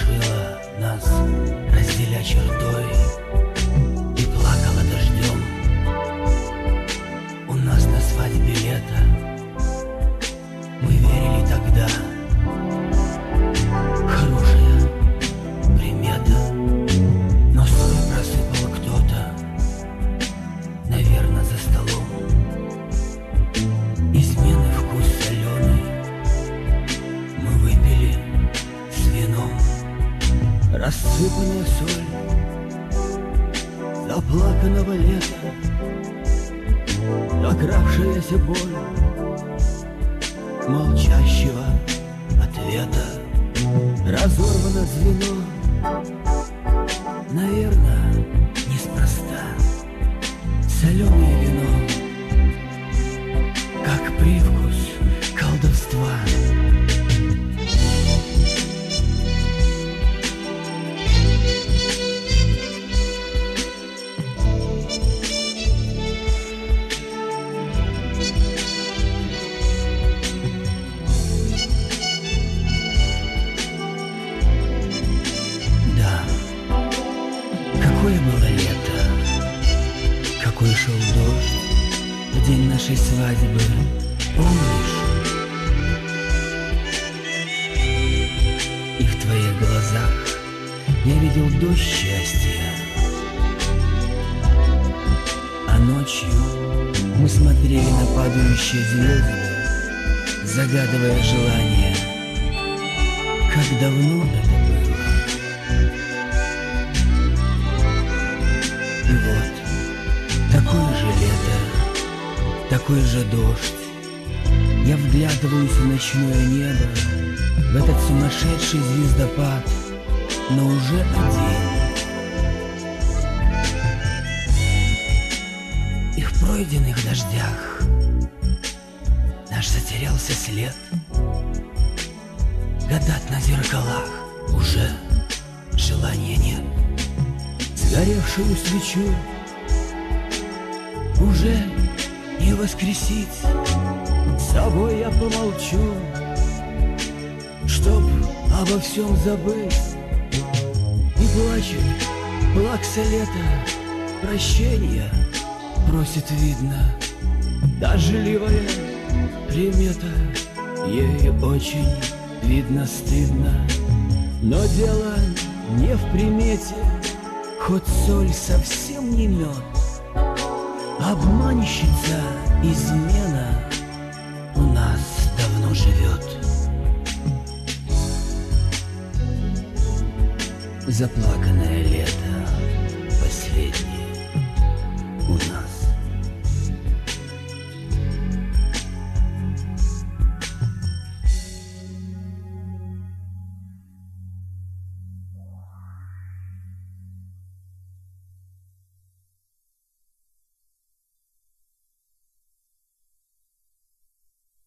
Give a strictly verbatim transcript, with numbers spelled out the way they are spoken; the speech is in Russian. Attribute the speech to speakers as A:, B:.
A: решила нас разделять чертой и плакала дождем. У нас на свадьбе лето, мы верили тогда. Хорошая примета, но соль просыпал кто-то, наверное, за столом. Измены вкус соленый мы выпили с вином. Рассыпанная соль заплаканного лета, докравшаяся боль молчащего ответа. Разорвано звено, наверное, неспроста. Соленое вино, как привкус колдовства. Какое было лето, какой шел дождь в день нашей свадьбы, помнишь? И в твоих глазах я видел дождь счастья. А ночью мы смотрели на падающие звезды, загадывая желание. Как давно это было. И вот, такое же лето, такой же дождь. Я вглядываюсь в ночное небо, в этот сумасшедший звездопад, но уже один. И в пройденных дождях наш затерялся след. Гадать на зеркалах уже желания нет. Сгоревшую свечу уже не воскресить. С собой я помолчу, чтоб обо всем забыть. И плачет плакса лета, прощения просит, видно. Дождливая примета, ей очень, видно, стыдно. Но дело не в примете, хоть соль совсем не мед. Обманщица, измена у нас давно живет. Заплаканное